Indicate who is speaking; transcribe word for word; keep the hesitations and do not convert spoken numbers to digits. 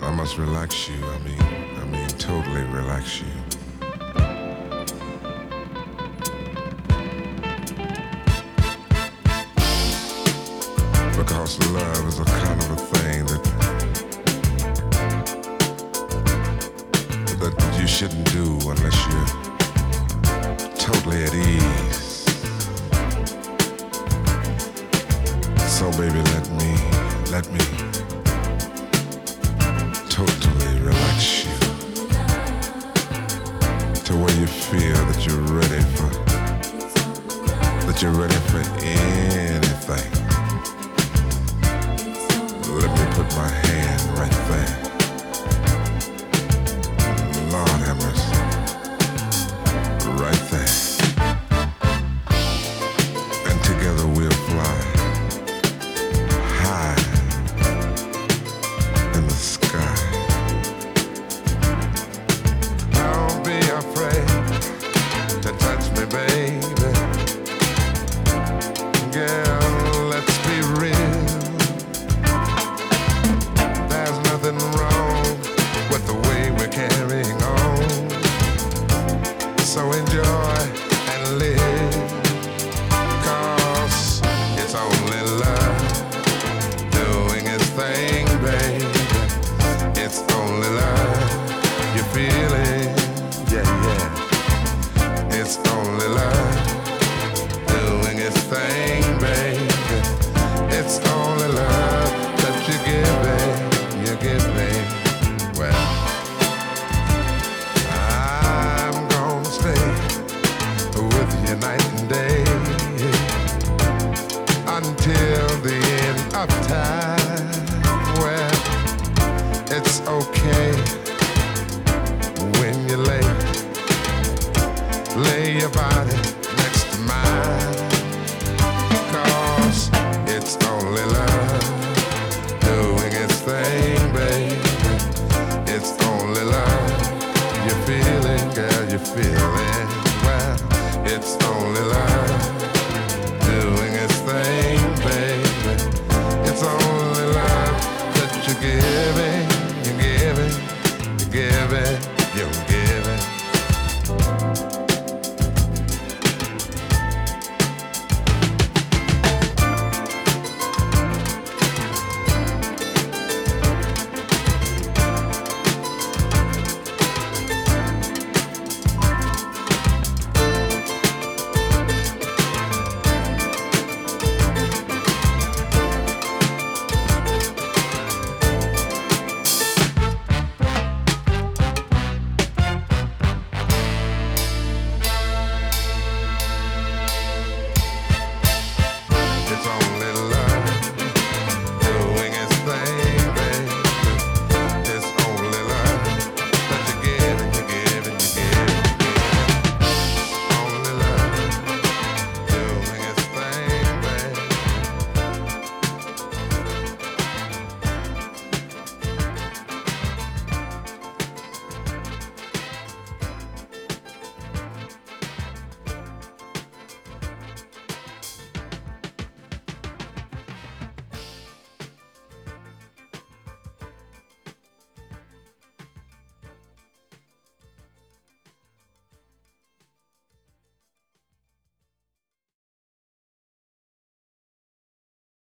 Speaker 1: I must relax you. I mean, I mean, totally relax you. Because love is a kind of a thing that that you shouldn't do unless you're totally at ease. So baby, let me, let me totally relax you to where you feel that you're ready for, that you're ready for anything. Let me put my hand right there. Lord have mercy. Right there. And together we'll fly high in the sky. Don't be afraid to touch me, baby. Girl, let's be real. There's nothing wrong with the way we're carrying on. So enjoy and live, 'cause it's only love doing its thing.